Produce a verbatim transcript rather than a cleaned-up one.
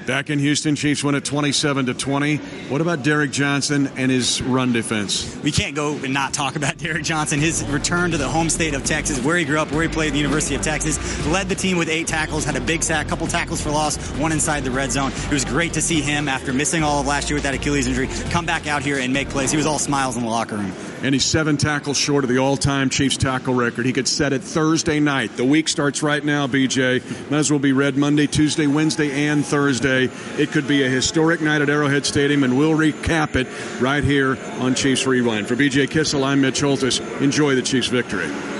Back in Houston, Chiefs win at twenty-seven to twenty. What about Derrick Johnson and his run defense? We can't go and not talk about Derrick Johnson. His return to the home state of Texas, where he grew up, where he played at the University of Texas, led the team with eight tackles, had a big sack, couple tackles for loss, one inside the red zone. It was great to see him, after missing all of last year with that Achilles injury, come back out here and make plays. He was all smiles in the locker room. And he's seven tackles short of the all-time Chiefs tackle record. He could set it Thursday night. The week starts right now, B J. Might as well be read Monday, Tuesday, Wednesday, and Thursday. It could be a historic night at Arrowhead Stadium, and we'll recap it right here on Chiefs Rewind. For B J Kissel, I'm Mitch Holthus. Enjoy the Chiefs' victory.